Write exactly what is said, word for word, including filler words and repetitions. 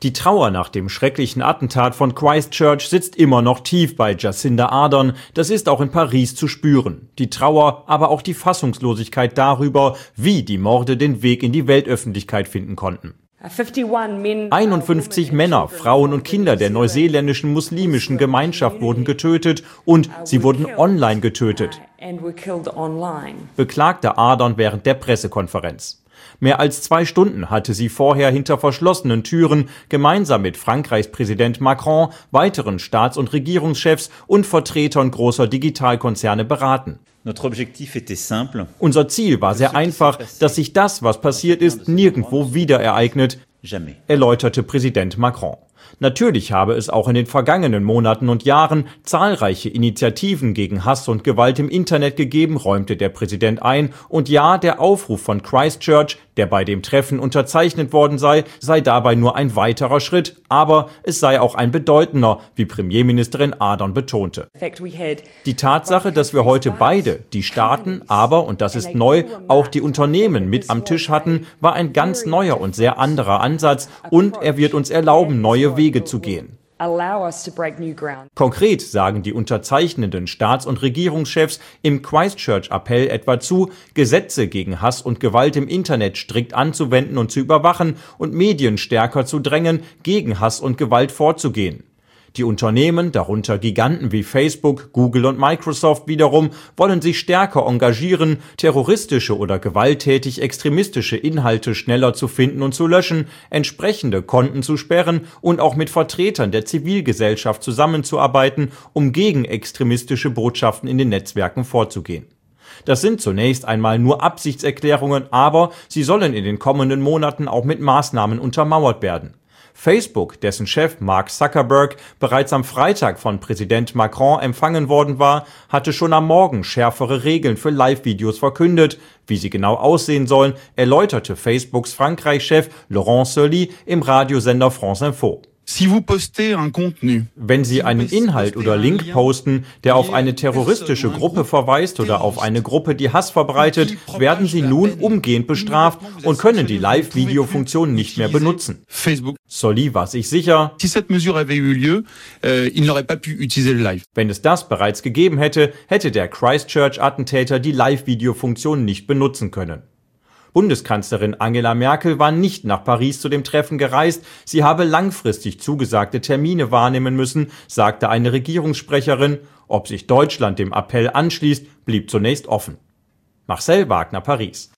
Die Trauer nach dem schrecklichen Attentat von Christchurch sitzt immer noch tief bei Jacinda Ardern. Das ist auch in Paris zu spüren. Die Trauer, aber auch die Fassungslosigkeit darüber, wie die Morde den Weg in die Weltöffentlichkeit finden konnten. einundfünfzig Männer, Frauen und Kinder der neuseeländischen muslimischen Gemeinschaft wurden getötet und sie wurden online getötet, beklagte Ardern während der Pressekonferenz. Mehr als zwei Stunden hatte sie vorher hinter verschlossenen Türen gemeinsam mit Frankreichs Präsident Macron, weiteren Staats- und Regierungschefs und Vertretern großer Digitalkonzerne beraten. Unser Ziel war sehr einfach, dass sich das, was passiert ist, nirgendwo wieder ereignet, erläuterte Präsident Macron. Natürlich habe es auch in den vergangenen Monaten und Jahren zahlreiche Initiativen gegen Hass und Gewalt im Internet gegeben, räumte der Präsident ein. Und ja, der Aufruf von Christchurch, der bei dem Treffen unterzeichnet worden sei, sei dabei nur ein weiterer Schritt. Aber es sei auch ein bedeutender, wie Premierministerin Ardern betonte. Die Tatsache, dass wir heute beide, die Staaten, aber, und das ist neu, auch die Unternehmen mit am Tisch hatten, war ein ganz neuer und sehr anderer Ansatz. Und er wird uns erlauben, neue Wege zu gehen. Konkret sagen die unterzeichnenden Staats- und Regierungschefs im Christchurch-Appell etwa zu, Gesetze gegen Hass und Gewalt im Internet strikt anzuwenden und zu überwachen und Medien stärker zu drängen, gegen Hass und Gewalt vorzugehen. Die Unternehmen, darunter Giganten wie Facebook, Google und Microsoft wiederum, wollen sich stärker engagieren, terroristische oder gewalttätig extremistische Inhalte schneller zu finden und zu löschen, entsprechende Konten zu sperren und auch mit Vertretern der Zivilgesellschaft zusammenzuarbeiten, um gegen extremistische Botschaften in den Netzwerken vorzugehen. Das sind zunächst einmal nur Absichtserklärungen, aber sie sollen in den kommenden Monaten auch mit Maßnahmen untermauert werden. Facebook, dessen Chef Mark Zuckerberg bereits am Freitag von Präsident Macron empfangen worden war, hatte schon am Morgen schärfere Regeln für Live-Videos verkündet. Wie sie genau aussehen sollen, erläuterte Facebooks Frankreich-Chef Laurent Sully im Radiosender France Info. Wenn Sie einen Inhalt oder Link posten, der auf eine terroristische Gruppe verweist oder auf eine Gruppe, die Hass verbreitet, werden Sie nun umgehend bestraft und können die Live-Video-Funktion nicht mehr benutzen. Sully war sich sicher, wenn es das bereits gegeben hätte, hätte der Christchurch-Attentäter die Live-Video-Funktion nicht benutzen können. Bundeskanzlerin Angela Merkel war nicht nach Paris zu dem Treffen gereist. Sie habe langfristig zugesagte Termine wahrnehmen müssen, sagte eine Regierungssprecherin. Ob sich Deutschland dem Appell anschließt, blieb zunächst offen. Marcel Wagner, Paris.